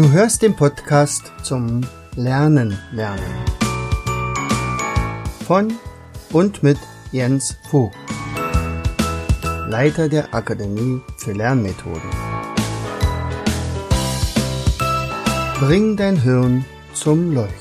Du hörst den Podcast zum Lernen. Von und mit Jens Vogt, Leiter der Akademie für Lernmethoden. Bring dein Hirn zum Leuchten.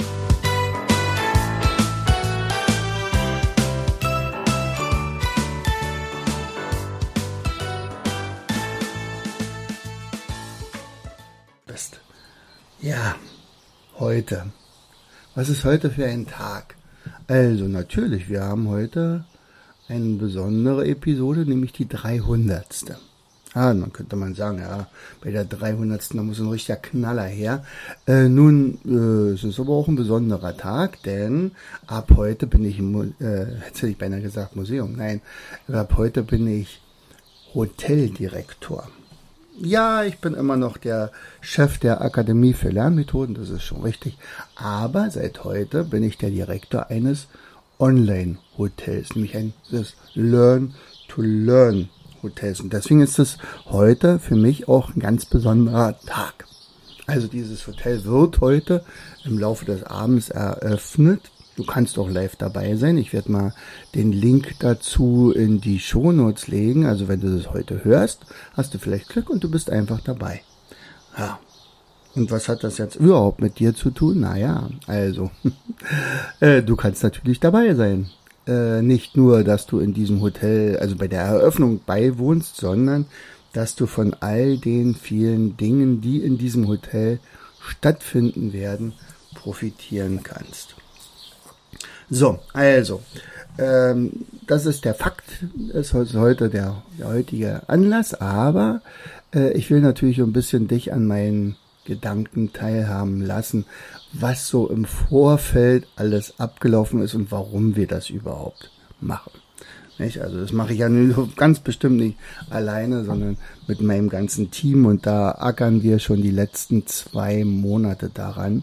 Ja, heute. Was ist heute für ein Tag? Also natürlich, wir haben heute eine besondere Episode, nämlich die 300. Dann könnte man sagen, ja, bei der 300. da muss ein richtiger Knaller her. Es ist aber auch ein besonderer Tag, denn ab heute bin ich, hätte ich beinahe gesagt Museum, nein, ab heute bin ich Hoteldirektor. Ja, ich bin immer noch der Chef der Akademie für Lernmethoden, das ist schon richtig. Aber seit heute bin ich der Direktor eines Online-Hotels, nämlich des Learn-to-Learn-Hotels. Und deswegen ist es heute für mich auch ein ganz besonderer Tag. Also dieses Hotel wird heute im Laufe des Abends eröffnet. Du kannst auch live dabei sein. Ich werde mal den Link dazu in die Shownotes legen. Also wenn du das heute hörst, hast du vielleicht Glück und du bist einfach dabei. Ja. Und was hat das jetzt überhaupt mit dir zu tun? Naja, also, du kannst natürlich dabei sein. Nicht nur, dass du in diesem Hotel, also bei der Eröffnung beiwohnst, sondern dass du von all den vielen Dingen, die in diesem Hotel stattfinden werden, profitieren kannst. So, also, das ist der Fakt, das ist heute der heutige Anlass, aber ich will natürlich ein bisschen dich an meinen Gedanken teilhaben lassen, was so im Vorfeld alles abgelaufen ist und warum wir das überhaupt machen. Nicht? Also das mache ich ja nur ganz bestimmt nicht alleine, sondern mit meinem ganzen Team und da ackern wir schon die letzten 2 Monate daran.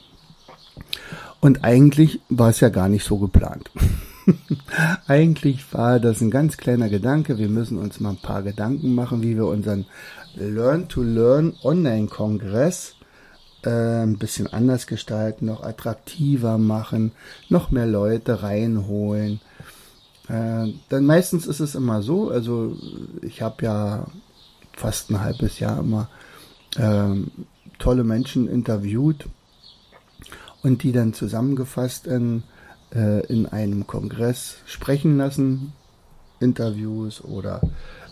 Und eigentlich war es ja gar nicht so geplant. Eigentlich war das ein ganz kleiner Gedanke. Wir müssen uns mal ein paar Gedanken machen, wie wir unseren Learn-to-Learn Online-Kongress ein bisschen anders gestalten, noch attraktiver machen, noch mehr Leute reinholen. Dann meistens ist es immer so, also ich habe ja fast ein halbes Jahr immer tolle Menschen interviewt, und die dann zusammengefasst in einem Kongress sprechen lassen, Interviews oder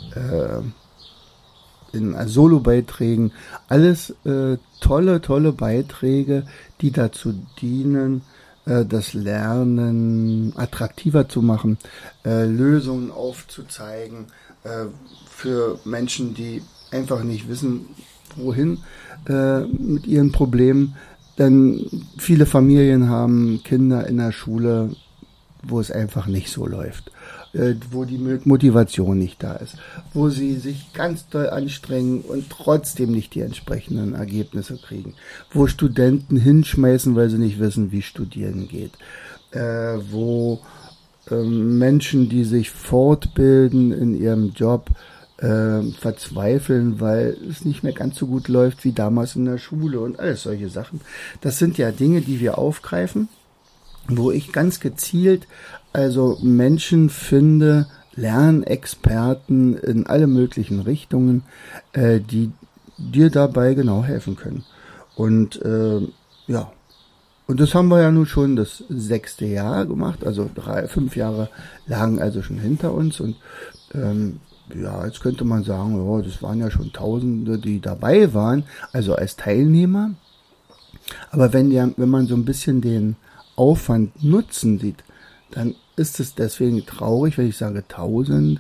in Solo-Beiträgen, alles tolle Beiträge, die dazu dienen, das Lernen attraktiver zu machen, Lösungen aufzuzeigen für Menschen, die einfach nicht wissen, wohin mit ihren Problemen. Denn viele Familien haben Kinder in der Schule, wo es einfach nicht so läuft, wo die Motivation nicht da ist, wo sie sich ganz doll anstrengen und trotzdem nicht die entsprechenden Ergebnisse kriegen, wo Studenten hinschmeißen, weil sie nicht wissen, wie Studieren geht, wo Menschen, die sich fortbilden in ihrem Job, verzweifeln, weil es nicht mehr ganz so gut läuft wie damals in der Schule und alles solche Sachen. Das sind ja Dinge, die wir aufgreifen, wo ich ganz gezielt also Menschen finde, Lernexperten in alle möglichen Richtungen, die dir dabei genau helfen können. Und ja, und das haben wir ja nun schon das 6. Jahr gemacht, also 5 Jahre lagen also schon hinter uns und ja, jetzt könnte man sagen, oh, das waren ja schon Tausende, die dabei waren, also als Teilnehmer. Aber wenn man so ein bisschen den Aufwand Nutzen sieht, dann ist es deswegen traurig, wenn ich sage Tausende.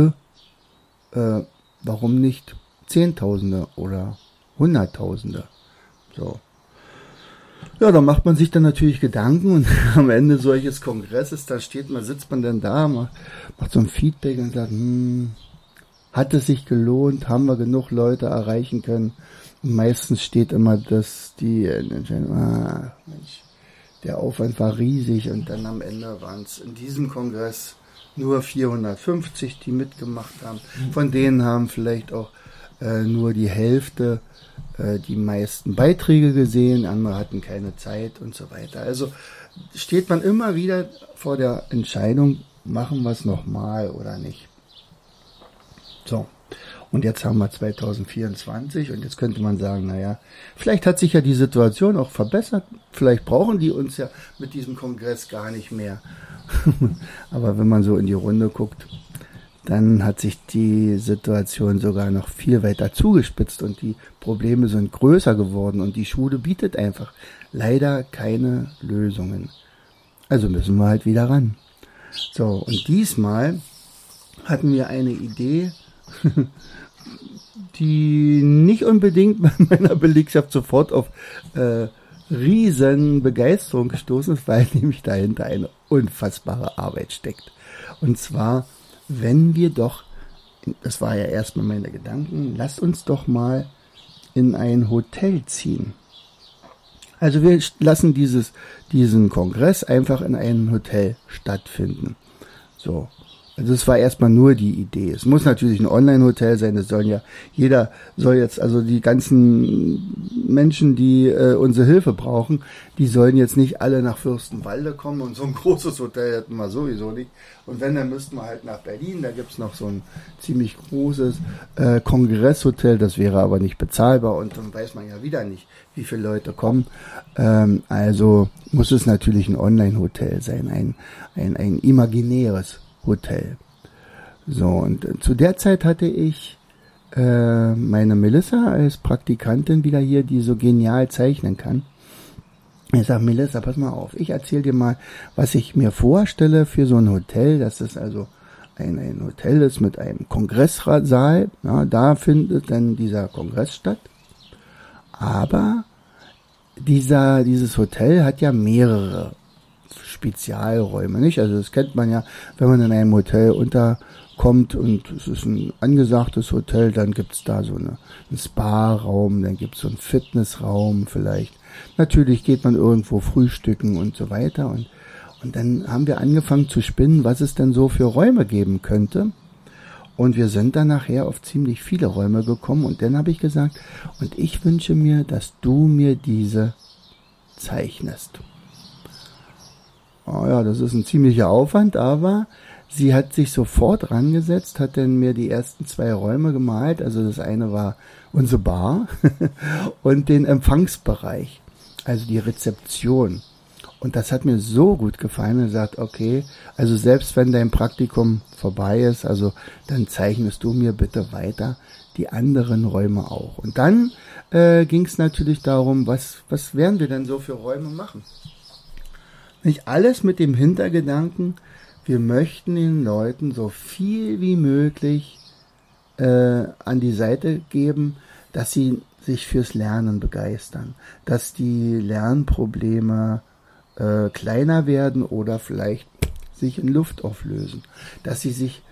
Warum nicht Zehntausende oder Hunderttausende? So. Ja, da macht man sich dann natürlich Gedanken und am Ende solches Kongresses, sitzt man dann da, macht so ein Feedback und sagt, hat es sich gelohnt, haben wir genug Leute erreichen können? Und meistens steht immer, dass der Aufwand war riesig und dann am Ende waren es in diesem Kongress nur 450, die mitgemacht haben. Von denen haben vielleicht auch nur die Hälfte die meisten Beiträge gesehen, andere hatten keine Zeit und so weiter. Also steht man immer wieder vor der Entscheidung, machen wir es nochmal oder nicht. So, und jetzt haben wir 2024 und jetzt könnte man sagen, naja, vielleicht hat sich ja die Situation auch verbessert, vielleicht brauchen die uns ja mit diesem Kongress gar nicht mehr. Aber wenn man so in die Runde guckt, dann hat sich die Situation sogar noch viel weiter zugespitzt und die Probleme sind größer geworden und die Schule bietet einfach leider keine Lösungen. Also müssen wir halt wieder ran. So, und diesmal hatten wir eine Idee, die nicht unbedingt bei meiner Belegschaft sofort auf riesen Begeisterung gestoßen ist, weil nämlich dahinter eine unfassbare Arbeit steckt. Und zwar, wenn wir doch, das war ja erstmal meine Gedanken, lasst uns doch mal in ein Hotel ziehen. Also wir lassen diesen Kongress einfach in einem Hotel stattfinden. So. Also es war erstmal nur die Idee. Es muss natürlich ein Online-Hotel sein, das jeder soll jetzt, also die ganzen Menschen, die unsere Hilfe brauchen, die sollen jetzt nicht alle nach Fürstenwalde kommen und so ein großes Hotel hätten wir sowieso nicht. Und wenn, dann müssten wir halt nach Berlin, da gibt's noch so ein ziemlich großes Kongresshotel, das wäre aber nicht bezahlbar und dann weiß man ja wieder nicht, wie viele Leute kommen. Also muss es natürlich ein Online-Hotel sein, ein imaginäres Hotel. So, und zu der Zeit hatte ich meine Melissa als Praktikantin wieder hier, die so genial zeichnen kann. Ich sage, Melissa, pass mal auf, ich erzähle dir mal, was ich mir vorstelle für so ein Hotel, dass es also ein Hotel ist mit einem Kongresssaal, ja, da findet dann dieser Kongress statt. Aber dieses Hotel hat ja mehrere Spezialräume, nicht? Also das kennt man ja, wenn man in einem Hotel unterkommt und es ist ein angesagtes Hotel, dann gibt's da so einen Spa-Raum, dann gibt's so einen Fitnessraum vielleicht. Natürlich geht man irgendwo frühstücken und so weiter und dann haben wir angefangen zu spinnen, was es denn so für Räume geben könnte. Und wir sind dann nachher auf ziemlich viele Räume gekommen und dann habe ich gesagt, und ich wünsche mir, dass du mir diese zeichnest. Oh ja, das ist ein ziemlicher Aufwand, aber sie hat sich sofort rangesetzt, hat dann mir die ersten 2 Räume gemalt. Also das eine war unsere Bar und den Empfangsbereich, also die Rezeption. Und das hat mir so gut gefallen und gesagt, okay, also selbst wenn dein Praktikum vorbei ist, also dann zeichnest du mir bitte weiter die anderen Räume auch. Und dann ging es natürlich darum, was werden wir denn so für Räume machen? Nicht alles mit dem Hintergedanken, wir möchten den Leuten so viel wie möglich an die Seite geben, dass sie sich fürs Lernen begeistern, dass die Lernprobleme kleiner werden oder vielleicht sich in Luft auflösen, dass sie sich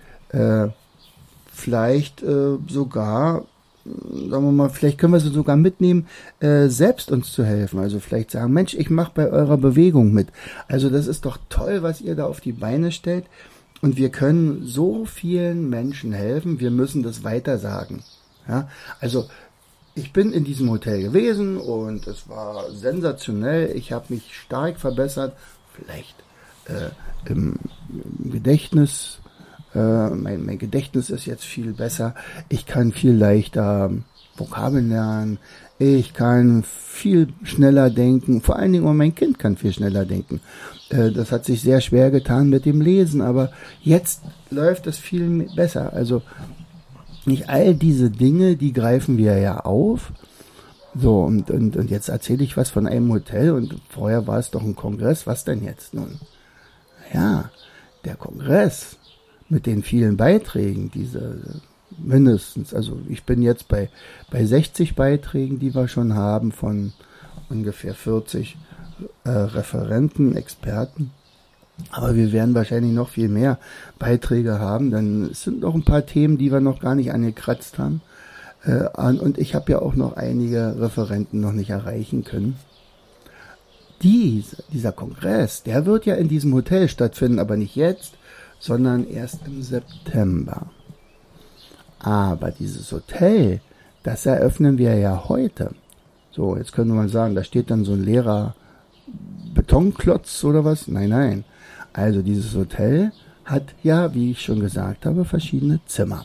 vielleicht sogar, sagen wir mal, vielleicht können wir sie sogar mitnehmen, selbst uns zu helfen. Also vielleicht sagen, Mensch, ich mache bei eurer Bewegung mit. Also das ist doch toll, was ihr da auf die Beine stellt. Und wir können so vielen Menschen helfen, wir müssen das weitersagen. Ja? Also ich bin in diesem Hotel gewesen und es war sensationell. Ich habe mich stark verbessert, vielleicht im Gedächtnis. Mein Gedächtnis ist jetzt viel besser. Ich kann viel leichter Vokabeln lernen. Ich kann viel schneller denken. Vor allen Dingen auch mein Kind kann viel schneller denken. Das hat sich sehr schwer getan mit dem Lesen, aber jetzt läuft es viel besser. Also nicht all diese Dinge, die greifen wir ja auf. So, und jetzt erzähle ich was von einem Hotel und vorher war es doch ein Kongress. Was denn jetzt nun? Ja, der Kongress mit den vielen Beiträgen, diese mindestens, also ich bin jetzt bei 60 Beiträgen, die wir schon haben, von ungefähr 40 Referenten, Experten. Aber wir werden wahrscheinlich noch viel mehr Beiträge haben, denn es sind noch ein paar Themen, die wir noch gar nicht angekratzt haben. Und ich habe ja auch noch einige Referenten noch nicht erreichen können. Dieser Kongress, der wird ja in diesem Hotel stattfinden, aber nicht jetzt, sondern erst im September. Aber dieses Hotel Das eröffnen wir ja heute. So, jetzt könnte man sagen, da steht dann so ein leerer Betonklotz oder was? Nein. Also dieses Hotel hat ja, wie ich schon gesagt habe, verschiedene Zimmer.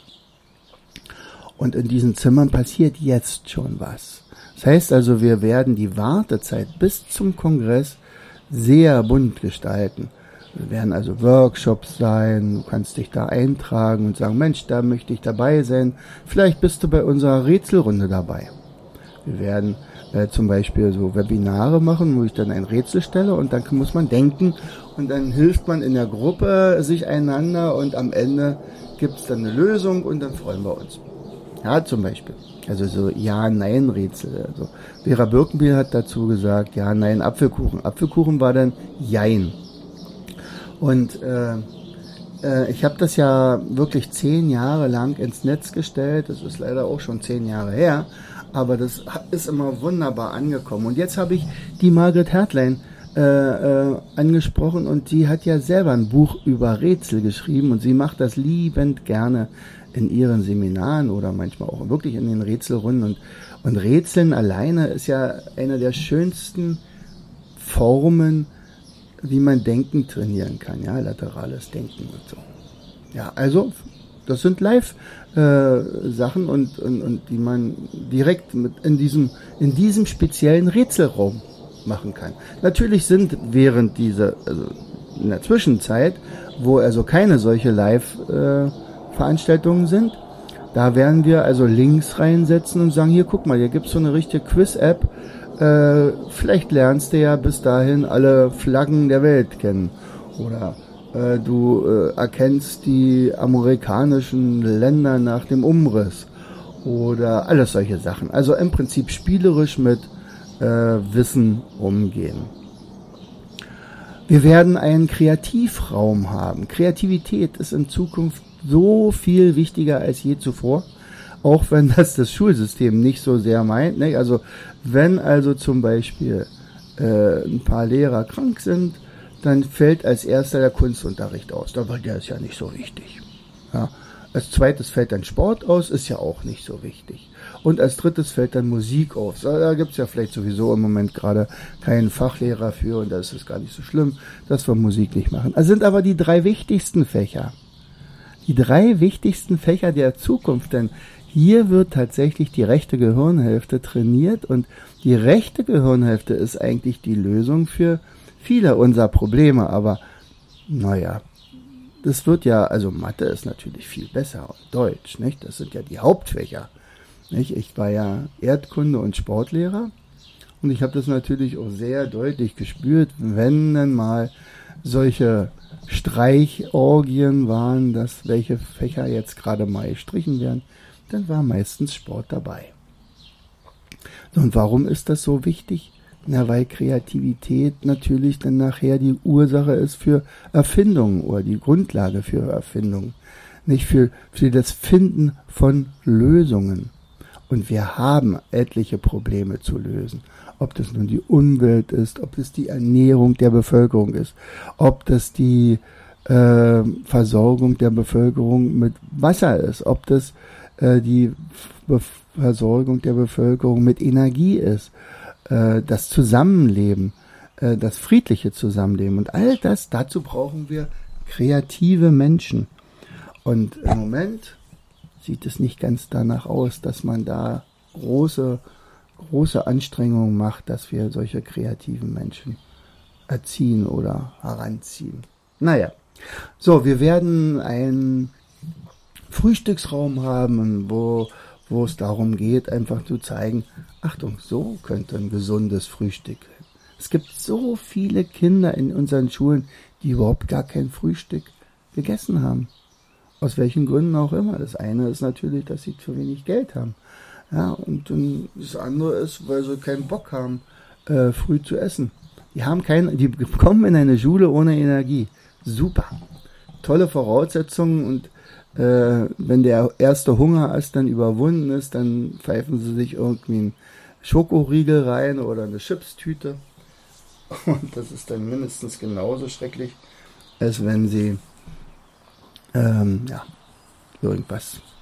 Und in diesen Zimmern passiert jetzt schon was. Das heißt also, wir werden die Wartezeit bis zum Kongress sehr bunt gestalten. Wir werden also Workshops sein, du kannst dich da eintragen und sagen, Mensch, da möchte ich dabei sein. Vielleicht bist du bei unserer Rätselrunde dabei. Wir werden zum Beispiel so Webinare machen, wo ich dann ein Rätsel stelle und dann muss man denken und dann hilft man in der Gruppe sich einander und am Ende gibt es dann eine Lösung und dann freuen wir uns. Ja, zum Beispiel. Also so Ja-Nein-Rätsel. Also Vera Birkenbiel hat dazu gesagt, Ja-Nein, Apfelkuchen. Apfelkuchen war dann Jein. Und ich habe das ja wirklich 10 Jahre lang ins Netz gestellt. Das ist leider auch schon 10 Jahre her. Aber das ist immer wunderbar angekommen. Und jetzt habe ich die Margret Hertlein angesprochen und sie hat ja selber ein Buch über Rätsel geschrieben und sie macht das liebend gerne in ihren Seminaren oder manchmal auch wirklich in den Rätselrunden. Und Rätseln alleine ist ja eine der schönsten Formen, wie man Denken trainieren kann, ja, laterales Denken und so. Ja, also das sind Live-Sachen und die man direkt in diesem speziellen Rätselraum machen kann. Natürlich sind während in der Zwischenzeit, wo also keine solche Live-Veranstaltungen sind, da werden wir also Links reinsetzen und sagen, hier guck mal, hier gibt's so eine richtige Quiz-App, vielleicht lernst du ja bis dahin alle Flaggen der Welt kennen oder du erkennst die amerikanischen Länder nach dem Umriss oder alles solche Sachen. Also im Prinzip spielerisch mit Wissen umgehen. Wir werden einen Kreativraum haben. Kreativität ist in Zukunft so viel wichtiger als je zuvor, auch wenn das Schulsystem nicht so sehr meint. Ne? Also wenn also zum Beispiel ein paar Lehrer krank sind, dann fällt als erster der Kunstunterricht aus. Der ist ja nicht so wichtig. Ja. Als zweites fällt dann Sport aus, ist ja auch nicht so wichtig. Und als drittes fällt dann Musik aus. Da gibt es ja vielleicht sowieso im Moment gerade keinen Fachlehrer für und da ist es gar nicht so schlimm, dass wir Musik nicht machen. Das sind aber die 3 wichtigsten Fächer. Die 3 wichtigsten Fächer der Zukunft, denn hier wird tatsächlich die rechte Gehirnhälfte trainiert und die rechte Gehirnhälfte ist eigentlich die Lösung für viele unserer Probleme, aber naja, das wird ja, also Mathe ist natürlich viel besser und Deutsch, nicht? Das sind ja die Hauptfächer, nicht? Ich war ja Erdkunde- und Sportlehrer und ich habe das natürlich auch sehr deutlich gespürt, wenn dann mal solche Streichorgien waren, dass welche Fächer jetzt gerade mal gestrichen werden, dann war meistens Sport dabei. Und warum ist das so wichtig? Na, weil Kreativität natürlich dann nachher die Ursache ist für Erfindungen oder die Grundlage für Erfindungen. Nicht für das Finden von Lösungen. Und wir haben etliche Probleme zu lösen. Ob das nun die Umwelt ist, ob das die Ernährung der Bevölkerung ist, ob das die Versorgung der Bevölkerung mit Wasser ist, ob das die Versorgung der Bevölkerung mit Energie ist, das Zusammenleben, das friedliche Zusammenleben und all das, dazu brauchen wir kreative Menschen. Und im Moment sieht es nicht ganz danach aus, dass man da große Anstrengungen macht, dass wir solche kreativen Menschen erziehen oder heranziehen. Naja, so, wir werden einen Frühstücksraum haben, wo es darum geht, einfach zu zeigen, Achtung, so könnte ein gesundes Frühstück sein. Es gibt so viele Kinder in unseren Schulen, die überhaupt gar kein Frühstück gegessen haben. Aus welchen Gründen auch immer. Das eine ist natürlich, dass sie zu wenig Geld haben. Ja, und das andere ist, weil sie keinen Bock haben, früh zu essen. Die kommen in eine Schule ohne Energie. Super. Tolle Voraussetzungen und wenn der erste Hunger dann überwunden ist, dann pfeifen sie sich irgendwie einen Schokoriegel rein oder eine Chipstüte. Und das ist dann mindestens genauso schrecklich, als wenn sie irgendwas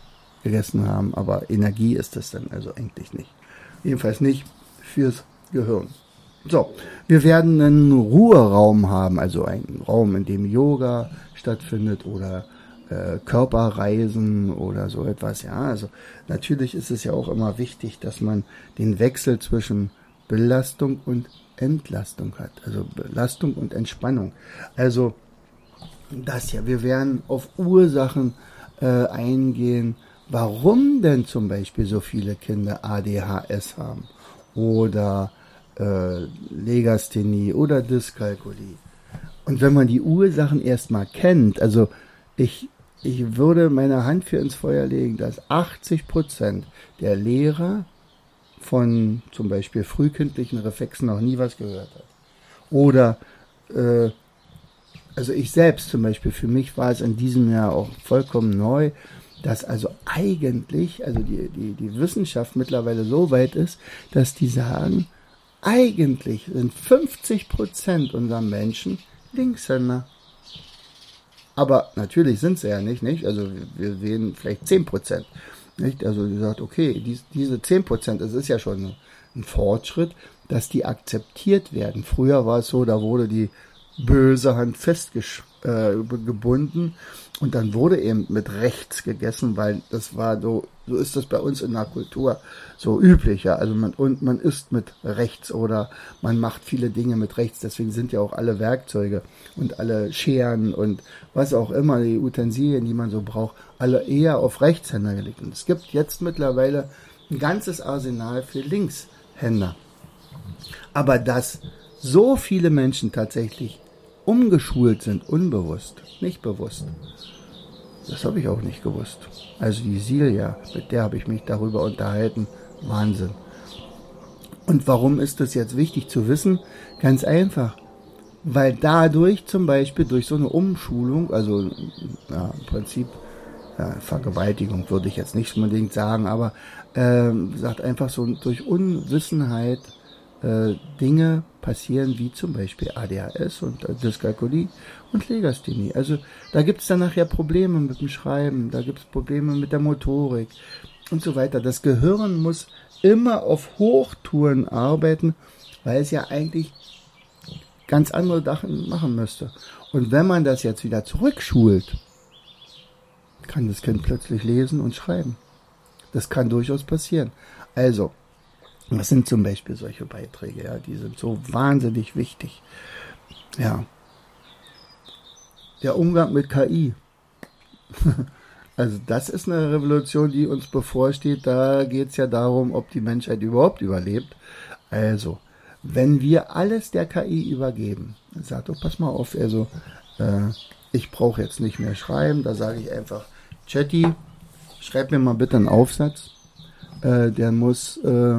gegessen haben, aber Energie ist das dann also eigentlich nicht. Jedenfalls nicht fürs Gehirn. So, wir werden einen Ruheraum haben, also einen Raum, in dem Yoga stattfindet oder Körperreisen oder so etwas. Ja, also natürlich ist es ja auch immer wichtig, dass man den Wechsel zwischen Belastung und Entlastung hat, also Belastung und Entspannung. Also das ja, wir werden auf Ursachen eingehen, warum denn zum Beispiel so viele Kinder ADHS haben oder Legasthenie oder Dyskalkulie. Und wenn man die Ursachen erstmal kennt, also ich würde meine Hand für ins Feuer legen, dass 80% der Lehrer von zum Beispiel frühkindlichen Reflexen noch nie was gehört hat. Oder also ich selbst zum Beispiel, für mich war es in diesem Jahr auch vollkommen neu, dass also eigentlich, also die Wissenschaft mittlerweile so weit ist, dass die sagen, eigentlich sind 50% unserer Menschen Linkshänder. Aber natürlich sind sie ja nicht? Also wir sehen vielleicht 10%. Nicht? Also sie sagt, okay, diese 10%, das ist ja schon ein Fortschritt, dass die akzeptiert werden. Früher war es so, da wurde die böse Hand gebunden und dann wurde eben mit rechts gegessen, weil das war so ist das bei uns in der Kultur so üblich, ja. Also man isst mit rechts oder man macht viele Dinge mit rechts, deswegen sind ja auch alle Werkzeuge und alle Scheren und was auch immer, die Utensilien, die man so braucht, alle eher auf Rechtshänder gelegt. Und es gibt jetzt mittlerweile ein ganzes Arsenal für Linkshänder. Aber dass so viele Menschen tatsächlich umgeschult sind, unbewusst, nicht bewusst, das habe ich auch nicht gewusst. Also die Silja, mit der habe ich mich darüber unterhalten, Wahnsinn. Und warum ist das jetzt wichtig zu wissen? Ganz einfach, weil dadurch zum Beispiel durch so eine Umschulung, also ja, im Prinzip Vergewaltigung würde ich jetzt nicht unbedingt sagen, aber sagt einfach so, durch Unwissenheit Dinge passieren, wie zum Beispiel ADHS und Dyskalkulie und Legasthenie. Also da gibt es dann nachher Probleme mit dem Schreiben, da gibt es Probleme mit der Motorik und so weiter. Das Gehirn muss immer auf Hochtouren arbeiten, weil es ja eigentlich ganz andere Sachen machen müsste. Und wenn man das jetzt wieder zurückschult, kann das Kind plötzlich lesen und schreiben. Das kann durchaus passieren. Also, das sind zum Beispiel solche Beiträge, ja, die sind so wahnsinnig wichtig. Ja. Der Umgang mit KI. Also das ist eine Revolution, die uns bevorsteht. Da geht es ja darum, ob die Menschheit überhaupt überlebt. Also, wenn wir alles der KI übergeben, sagt doch, pass mal auf, also ich brauche jetzt nicht mehr schreiben, da sage ich einfach, Chatty, schreib mir mal bitte einen Aufsatz. Der muss,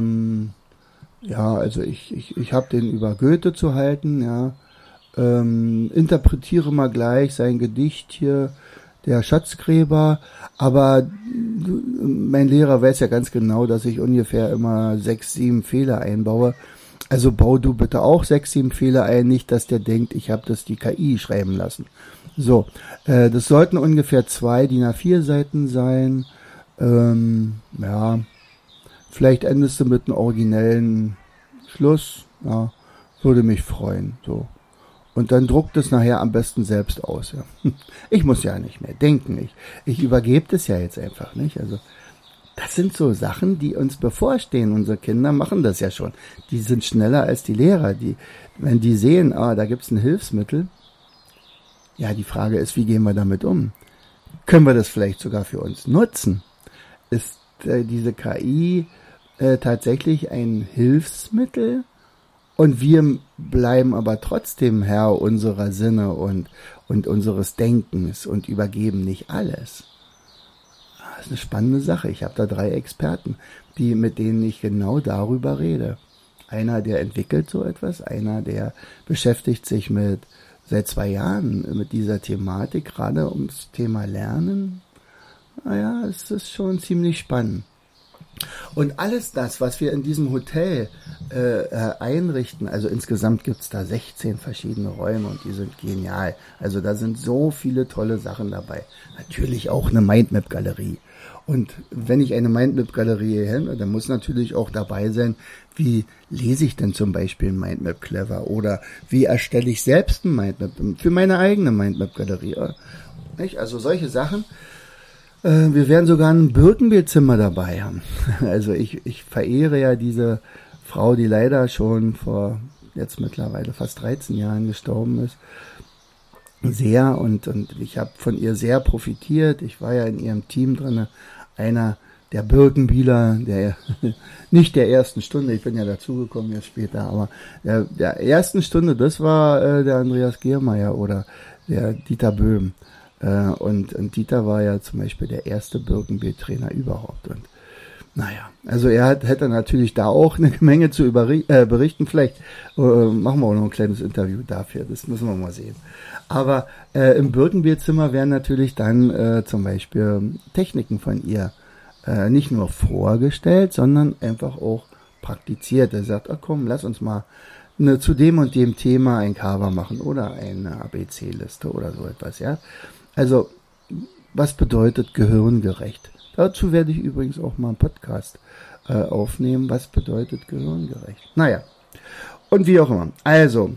also ich habe den über Goethe zu halten, ja, interpretiere mal gleich sein Gedicht hier, der Schatzgräber, aber mein Lehrer weiß ja ganz genau, dass ich ungefähr immer 6, 7 Fehler einbaue. Also bau du bitte auch 6, 7 Fehler ein, nicht, dass der denkt, ich habe das die KI schreiben lassen. So, das sollten ungefähr 2 DIN A4 Seiten sein, ja. Vielleicht endest du mit einem originellen Schluss, ja, würde mich freuen, so. Und dann druckt es nachher am besten selbst aus, ja. Ich muss ja nicht mehr denken, ich übergebe das ja jetzt einfach, nicht? Also, das sind so Sachen, die uns bevorstehen. Unsere Kinder machen das ja schon. Die sind schneller als die Lehrer, wenn die sehen, da gibt's ein Hilfsmittel. Ja, die Frage ist, wie gehen wir damit um? Können wir das vielleicht sogar für uns nutzen? Ist diese KI tatsächlich ein Hilfsmittel und wir bleiben aber trotzdem Herr unserer Sinne und unseres Denkens und übergeben nicht alles. Das ist eine spannende Sache. Ich habe da 3 Experten, mit denen ich genau darüber rede. Einer, der entwickelt so etwas, einer, der beschäftigt sich seit 2 Jahren mit dieser Thematik, gerade ums Thema Lernen. Naja, es ist schon ziemlich spannend. Und alles das, was wir in diesem Hotel einrichten, also insgesamt gibt's da 16 verschiedene Räume und die sind genial. Also da sind so viele tolle Sachen dabei. Natürlich auch eine Mindmap-Galerie Und wenn ich eine Mindmap-Galerie habe, dann muss natürlich auch dabei sein, wie lese ich denn zum Beispiel ein Mindmap clever oder wie erstelle ich selbst ein Mindmap für meine eigene Mindmap-Galerie. Nicht? Also solche Sachen. Wir werden sogar ein Birkenbiel-Zimmer dabei haben. Also ich verehre ja diese Frau, die leider schon vor jetzt mittlerweile fast 13 Jahren gestorben ist, sehr und ich habe von ihr sehr profitiert. Ich war ja in ihrem Team drin, einer der Birkenbieler, der nicht der ersten Stunde, ich bin ja dazugekommen jetzt später, aber der ersten Stunde, das war der Andreas Giermeier oder der Dieter Böhm. Und Dieter war ja zum Beispiel der erste Birkenbiel-Trainer überhaupt. Und naja, also er hätte natürlich da auch eine Menge zu berichten. Vielleicht machen wir auch noch ein kleines Interview dafür, das müssen wir mal sehen. Aber im Birkenbiel-Zimmer werden natürlich dann zum Beispiel Techniken von ihr nicht nur vorgestellt, sondern einfach auch praktiziert. Er sagt, komm, lass uns mal zu dem und dem Thema ein Cover machen oder eine ABC-Liste oder so etwas, ja. Also, was bedeutet gehirngerecht? Dazu werde ich übrigens auch mal einen Podcast aufnehmen. Was bedeutet gehirngerecht? Naja, und wie auch immer. Also,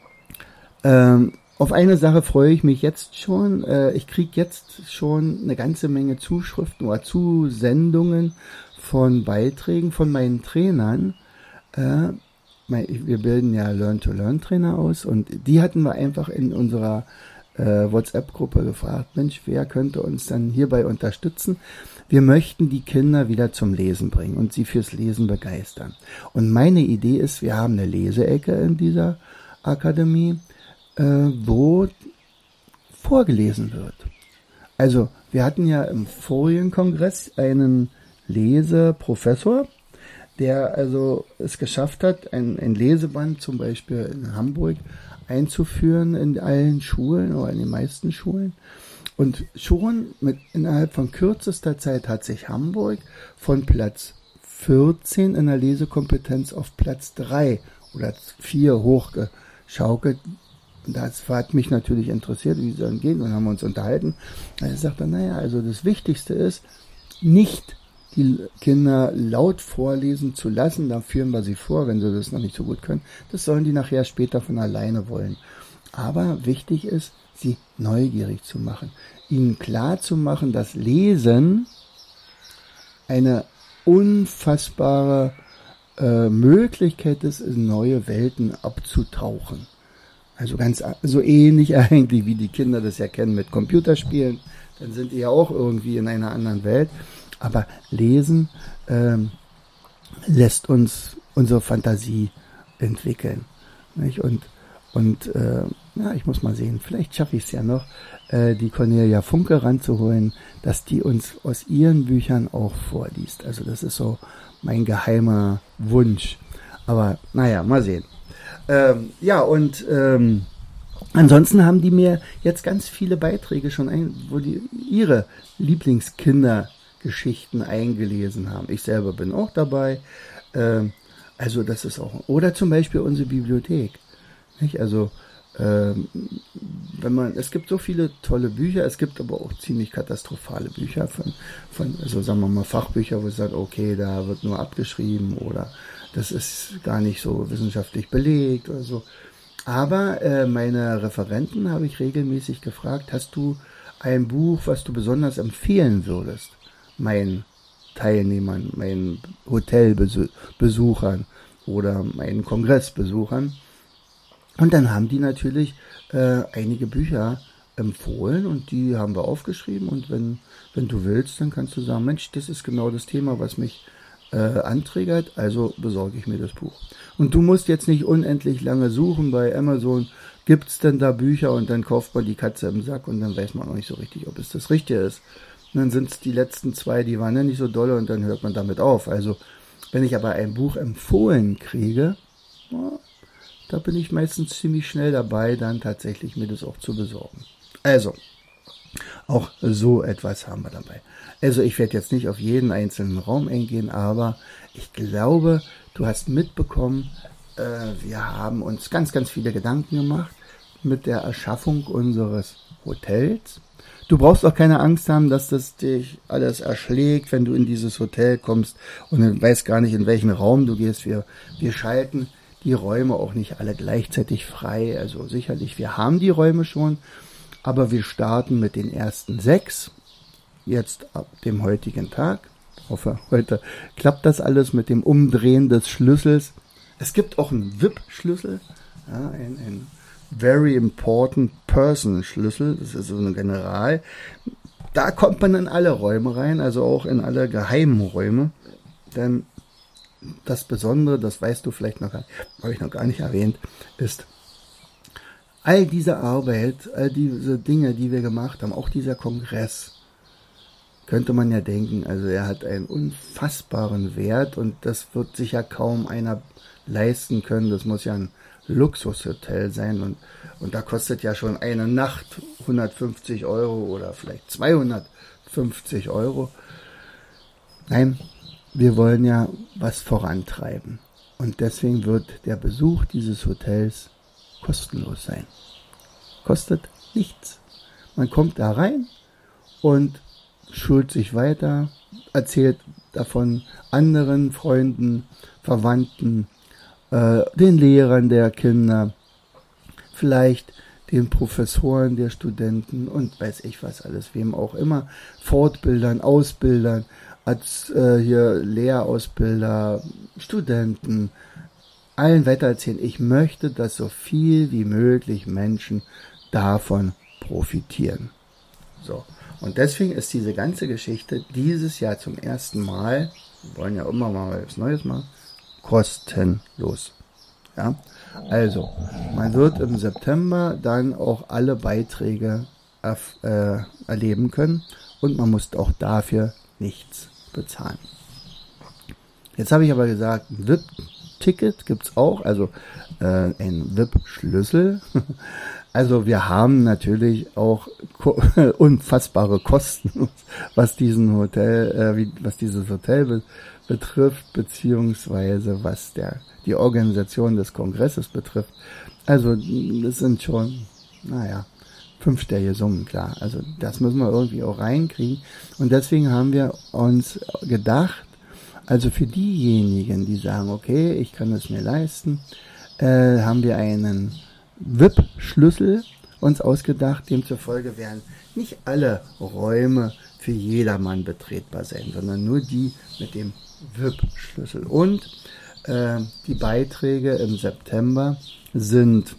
auf eine Sache freue ich mich jetzt schon. Ich kriege jetzt schon eine ganze Menge Zuschriften oder Zusendungen von Beiträgen von meinen Trainern. Wir bilden ja Learn-to-Learn-Trainer aus und die hatten wir einfach in unserer WhatsApp-Gruppe gefragt, Mensch, wer könnte uns dann hierbei unterstützen? Wir möchten die Kinder wieder zum Lesen bringen und sie fürs Lesen begeistern. Und meine Idee ist, wir haben eine Leseecke in dieser Akademie, wo vorgelesen wird. Also, wir hatten ja im vorigen Kongress einen Leseprofessor, der also es geschafft hat, ein Leseband zum Beispiel in Hamburg einzuführen in allen Schulen oder in den meisten Schulen. Und schon innerhalb von kürzester Zeit hat sich Hamburg von Platz 14 in der Lesekompetenz auf Platz 3 oder 4 hochgeschaukelt. Und das hat mich natürlich interessiert, wie es dann geht, und haben wir uns unterhalten. Er sagte, naja, also das Wichtigste ist, nicht die Kinder laut vorlesen zu lassen, da führen wir sie vor, wenn sie das noch nicht so gut können. Das sollen die nachher später von alleine wollen. Aber wichtig ist, sie neugierig zu machen, ihnen klar zu machen, dass Lesen eine unfassbare Möglichkeit ist, in neue Welten abzutauchen. Also ganz so ähnlich eigentlich, wie die Kinder das ja kennen mit Computerspielen. Dann sind die ja auch irgendwie in einer anderen Welt. Aber Lesen lässt uns unsere Fantasie entwickeln. Nicht? Und ich muss mal sehen, vielleicht schaffe ich es ja noch, die Cornelia Funke ranzuholen, dass die uns aus ihren Büchern auch vorliest. Also das ist so mein geheimer Wunsch. Aber naja, mal sehen. Ansonsten haben die mir jetzt ganz viele Beiträge schon wo die ihre Lieblingskindergeschichten eingelesen haben. Ich selber bin auch dabei. Also das ist auch, oder zum Beispiel unsere Bibliothek. Nicht? Also es gibt so viele tolle Bücher, es gibt aber auch ziemlich katastrophale Bücher also sagen wir mal Fachbücher, wo es sagt, okay, da wird nur abgeschrieben oder das ist gar nicht so wissenschaftlich belegt oder so. Aber meine Referenten habe ich regelmäßig gefragt, hast du ein Buch, was du besonders empfehlen würdest, meinen Teilnehmern, meinen Hotelbesuchern oder meinen Kongressbesuchern? Und dann haben die natürlich einige Bücher empfohlen und die haben wir aufgeschrieben und wenn du willst, dann kannst du sagen, Mensch, das ist genau das Thema, was mich anträgert, also besorge ich mir das Buch. Und du musst jetzt nicht unendlich lange suchen bei Amazon, gibt's denn da Bücher und dann kauft man die Katze im Sack und dann weiß man auch nicht so richtig, ob es das Richtige ist. Und dann sind es die letzten 2, die waren ja nicht so dolle und dann hört man damit auf. Also wenn ich aber ein Buch empfohlen kriege, da bin ich meistens ziemlich schnell dabei, dann tatsächlich mir das auch zu besorgen. Also, auch so etwas haben wir dabei. Also ich werde jetzt nicht auf jeden einzelnen Raum eingehen, aber ich glaube, du hast mitbekommen, wir haben uns ganz, ganz viele Gedanken gemacht mit der Erschaffung unseres Hotels. Du brauchst auch keine Angst haben, dass das dich alles erschlägt, wenn du in dieses Hotel kommst und du weißt gar nicht, in welchen Raum du gehst. Wir schalten die Räume auch nicht alle gleichzeitig frei. Also sicherlich, wir haben die Räume schon, aber wir starten mit den ersten 6, jetzt ab dem heutigen Tag. Ich hoffe, heute klappt das alles mit dem Umdrehen des Schlüssels. Es gibt auch einen VIP-Schlüssel, ja, ein Very Important Person Schlüssel, das ist so ein General. Da kommt man in alle Räume rein, also auch in alle geheimen Räume. Denn das Besondere, das weißt du vielleicht noch, habe ich noch gar nicht erwähnt, ist all diese Arbeit, all diese Dinge, die wir gemacht haben, auch dieser Kongress, könnte man ja denken, also er hat einen unfassbaren Wert und das wird sich ja kaum einer leisten können. Das muss ja ein Luxushotel sein und da kostet ja schon eine Nacht 150 Euro oder vielleicht 250 Euro. Nein, wir wollen ja was vorantreiben und deswegen wird der Besuch dieses Hotels kostenlos sein. Kostet nichts. Man kommt da rein und schult sich weiter, erzählt davon anderen Freunden, Verwandten, den Lehrern der Kinder, vielleicht den Professoren der Studenten und weiß ich was alles, wem auch immer, Fortbildern, Ausbildern, als hier Lehrausbilder, Studenten, allen weitererzählen. Ich möchte, dass so viel wie möglich Menschen davon profitieren. So. Und deswegen ist diese ganze Geschichte dieses Jahr zum ersten Mal, wir wollen ja immer mal was Neues machen, kostenlos. Ja? Also, man wird im September dann auch alle Beiträge erleben können und man muss auch dafür nichts bezahlen. Jetzt habe ich aber gesagt, ein VIP-Ticket gibt es auch, also ein VIP-Schlüssel. Also wir haben natürlich auch unfassbare Kosten, was dieses Hotel betrifft, beziehungsweise was die Organisation des Kongresses betrifft. Also das sind schon, fünfstellige Summen, klar. Also das müssen wir irgendwie auch reinkriegen. Und deswegen haben wir uns gedacht, also für diejenigen, die sagen, okay, ich kann es mir leisten, haben wir einen VIP-Schlüssel uns ausgedacht. Demzufolge werden nicht alle Räume für jedermann betretbar sein, sondern nur die mit dem VIP-Schlüssel. Und die Beiträge im September sind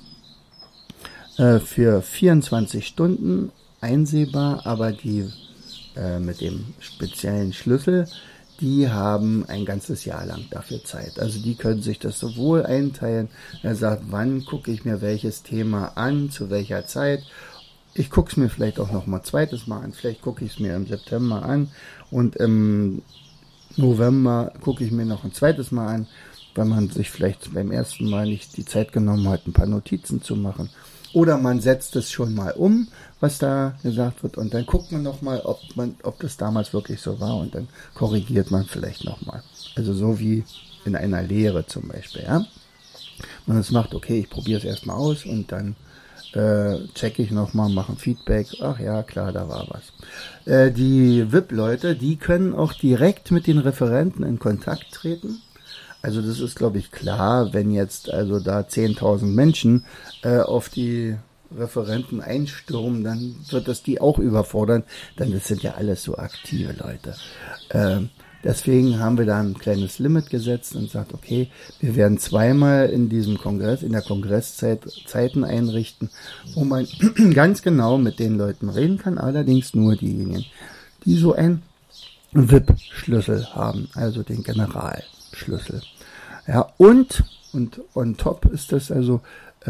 für 24 Stunden einsehbar, aber die mit dem speziellen Schlüssel, die haben ein ganzes Jahr lang dafür Zeit. Also die können sich das sowohl einteilen, er sagt, wann gucke ich mir welches Thema an, zu welcher Zeit. Ich gucke es mir vielleicht auch noch mal zweites Mal an. Vielleicht gucke ich es mir im September an und im November gucke ich mir noch ein zweites Mal an, weil man sich vielleicht beim ersten Mal nicht die Zeit genommen hat, ein paar Notizen zu machen. Oder man setzt es schon mal um, was da gesagt wird, und dann guckt man noch mal, ob das damals wirklich so war, und dann korrigiert man vielleicht noch mal. Also so wie in einer Lehre zum Beispiel, ja. Man es macht, okay, ich probiere es erstmal aus und dann checke ich noch mal, mache ein Feedback. Ach ja, klar, da war was. Die VIP-Leute, die können auch direkt mit den Referenten in Kontakt treten. Also das ist, glaube ich, klar, wenn jetzt also da 10.000 Menschen auf die Referenten einstürmen, dann wird das die auch überfordern, denn das sind ja alles so aktive Leute. Deswegen haben wir da ein kleines Limit gesetzt und sagt, okay, wir werden zweimal in diesem Kongress, in der Kongresszeit, Zeiten einrichten, wo man ganz genau mit den Leuten reden kann, allerdings nur diejenigen, die so einen VIP-Schlüssel haben, also den Generalschlüssel. Ja, und on top ist das also,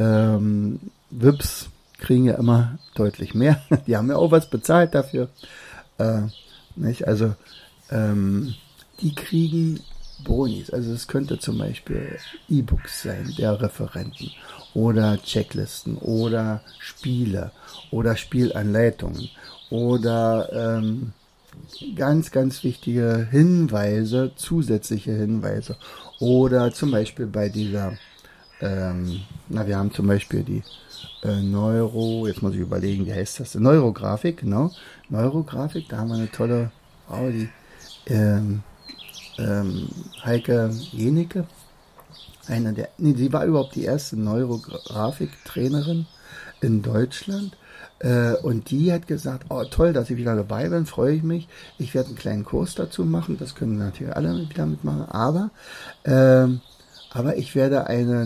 VIPs kriegen ja immer deutlich mehr. Die haben ja auch was bezahlt dafür. Nicht? Also, die kriegen Bonis. Also es könnte zum Beispiel E-Books sein, der Referenten, oder Checklisten, oder Spiele, oder Spielanleitungen, oder ganz, ganz wichtige Hinweise, zusätzliche Hinweise, oder zum Beispiel bei dieser wir haben zum Beispiel die jetzt muss ich überlegen, wie heißt das? Neurografik, genau. Neurografik, da haben wir eine tolle Frau, die Heike Jenecke. Sie war überhaupt die erste Neurografik-Trainerin in Deutschland. Und die hat gesagt, oh toll, dass ich wieder dabei bin, freue ich mich. Ich werde einen kleinen Kurs dazu machen, das können natürlich alle wieder mitmachen, aber ich werde eine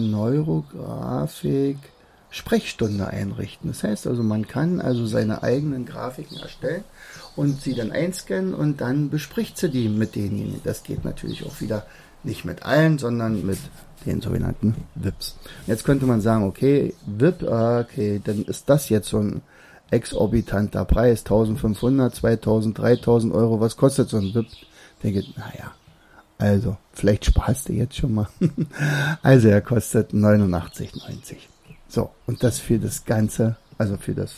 Neurografik-Sprechstunde einrichten. Das heißt also, man kann also seine eigenen Grafiken erstellen und sie dann einscannen und dann bespricht sie die mit denjenigen. Das geht natürlich auch wieder nicht mit allen, sondern mit den sogenannten VIPs. Jetzt könnte man sagen, okay, VIP, okay, dann ist das jetzt so ein exorbitanter Preis, 1500, 2000, 3000 Euro, was kostet so ein VIP? Ich denke, naja, also, vielleicht sparst du jetzt schon mal. Also, er kostet 89,90. So, und das für das Ganze, also für das,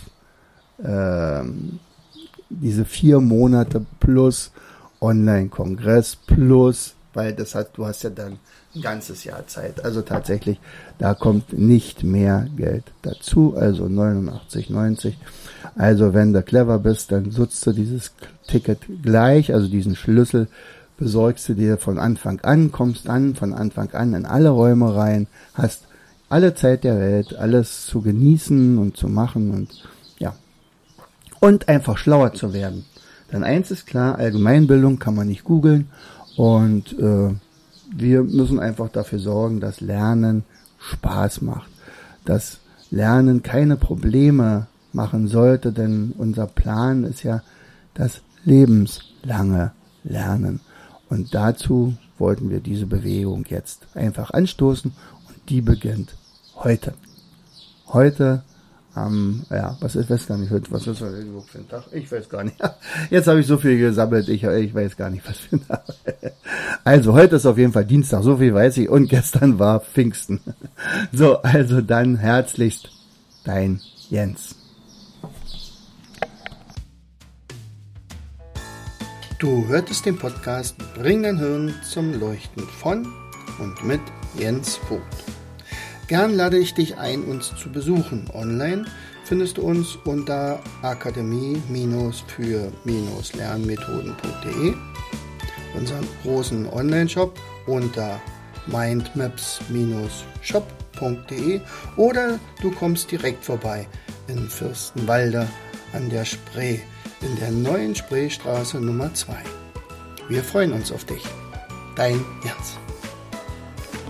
diese 4 Monate plus Online-Kongress plus, weil du hast ja dann ein ganzes Jahr Zeit. Also tatsächlich, da kommt nicht mehr Geld dazu, also 89,90. Also wenn du clever bist, dann nutzt du dieses Ticket gleich, also diesen Schlüssel besorgst du dir von Anfang an, kommst von Anfang an in alle Räume rein, hast alle Zeit der Welt, alles zu genießen und zu machen und ja. Und einfach schlauer zu werden. Denn eins ist klar, Allgemeinbildung kann man nicht googeln und wir müssen einfach dafür sorgen, dass Lernen Spaß macht, dass Lernen keine Probleme machen sollte, denn unser Plan ist ja das lebenslange Lernen. Und dazu wollten wir diese Bewegung jetzt einfach anstoßen und die beginnt heute. Heute was ist gar nicht heute, was ist heute für ein Tag? Ich weiß gar nicht. Jetzt habe ich so viel gesammelt, ich weiß gar nicht, was für ein Tag. Also heute ist auf jeden Fall Dienstag, so viel weiß ich, und gestern war Pfingsten. So, also dann herzlichst dein Jens. Du hörtest den Podcast Bring dein Hirn zum Leuchten von und mit Jens Vogt. Gern lade ich dich ein, uns zu besuchen. Online findest du uns unter akademie-für-lernmethoden.de, unseren großen Online-Shop unter mindmaps-shop.de oder du kommst direkt vorbei in Fürstenwalde an der Spree, in der neuen Spreestraße Nummer 2. Wir freuen uns auf dich. Dein Jens.